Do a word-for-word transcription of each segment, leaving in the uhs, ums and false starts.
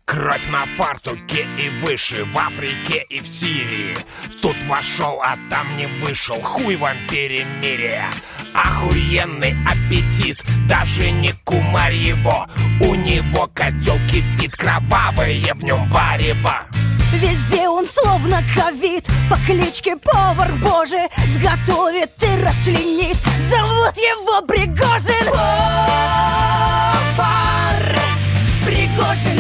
Кровь на фартуке и выше, в Африке и в Сирии. Тут вошел, а там не вышел, хуй вам перемирие. Охуенный аппетит, даже не кумарь его. У него котел кипит, кровавое в нем варево. Везде он словно ковид, по кличке Повар Божий. Сготовит и расчленит, зовут его Пригожин. Повар, Пригожин,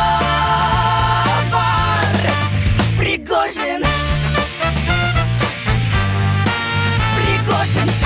повар, Пригожин, Пригожин,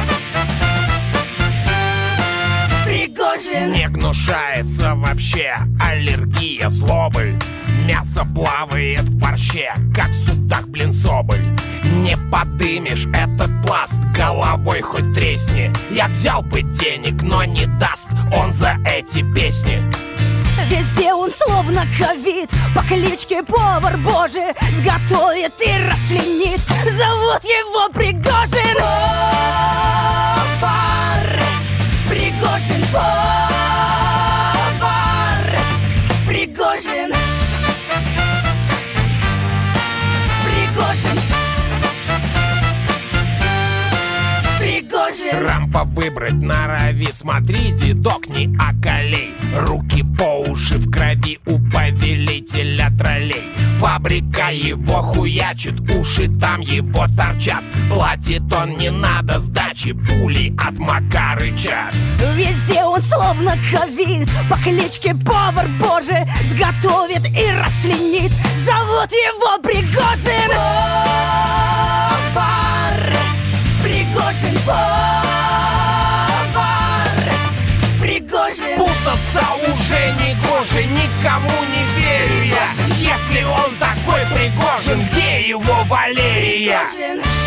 Пригожин. Не гнушается вообще аллергия, злобы. Мясо плавает в борще, как в судах, блин, соболь. Не подымешь этот пласт, головой хоть тресни. Я взял бы денег, но не даст он за эти песни. Везде он словно ковид, по кличке Повар Божий. Сготовит и расчленит, зовут его Пригожин. Повар, Пригожин, повар, Пригожин, Пригожин, Пригожин. Трампа выбрать норовит, смотри, дедок, не околей. Руки по уши в крови у повелителя троллей. Фабрика его хуячит, уши там его торчат. Платит он, не надо сдачи, пули от Макарыча. Везде он словно ковид, по кличке Повар Божий. Сготовит и расчленит, зовут его Пригожин. Повар, Пригожин, повар, Пригожин. Путаться уже не гоже, никому не верю я. Если он такой Пригожин, где его Валерия? Пригожин.